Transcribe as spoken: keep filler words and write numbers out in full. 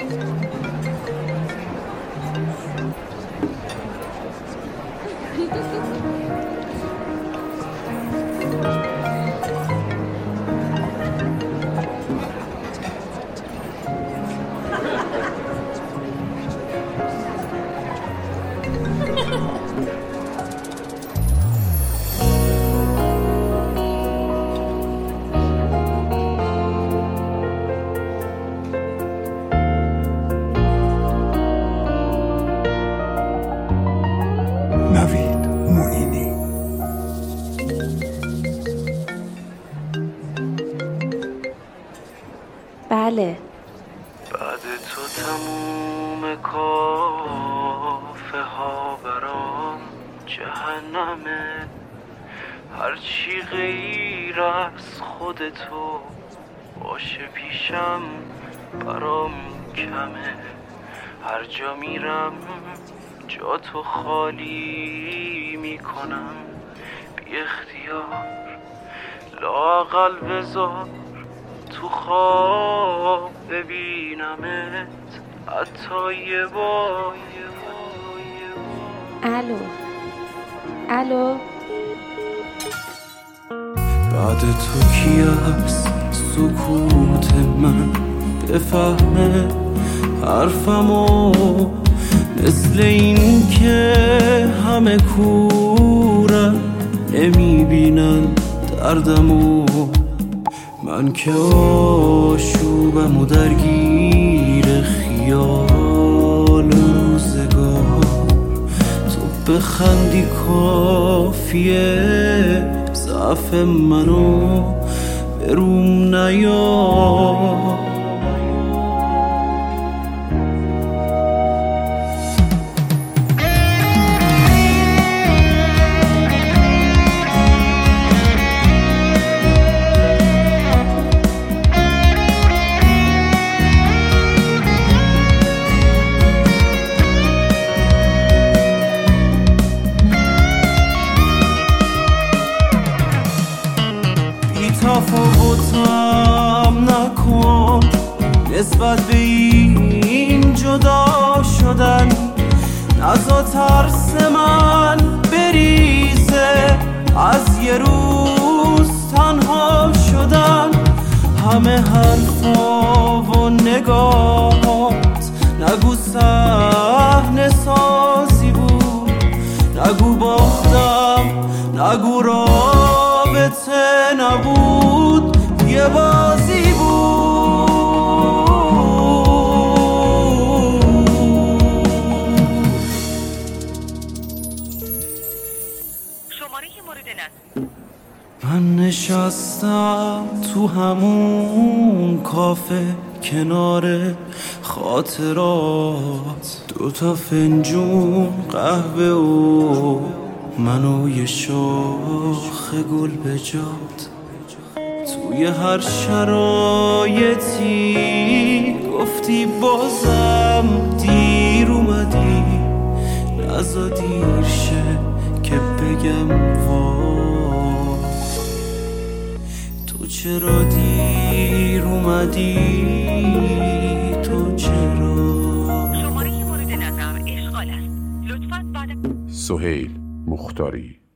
نوید معینی. بله. بعد تو تموم کافه ها برام جهنمه، هرچی غیر از خودتو باشه پیشم برام کمه، هر جا میرم جا تو خالی میکنم بی اختیار، لااقل بذار تو خواب ببینمت حتی یه بار. الو الو بعد تو کی از سکوت من بفهمه حرفمو، مثل این که همه کورن نمیبینن دردمو، من که آشوبم و درگیر خیال روزگار، تو بخندی کافیه ضعف منو بروم نیار. تفاوتم نکن نسبت به این جدا شدن، نزا ترس من بریزه از یه روز تنها شدن، همه حرفا و نگاهات نگو صحنه سازی بود، نگو باختم، نگو رابطه نبود یه بازی بود. شماره که مورد نصب. من نشستم تو همون کافه کنار خاطرات، دوتا فنجون قهوه و منو یه شاخ گل به جات، توی هر شرایطی گفتی بازم دیر اومدی، نزا دیر شه که بگم وای تو چرا دیر اومدی، تو چرا. شماره که مورد نظر اشغال است، لطفاً بعد. سهیل مختاری.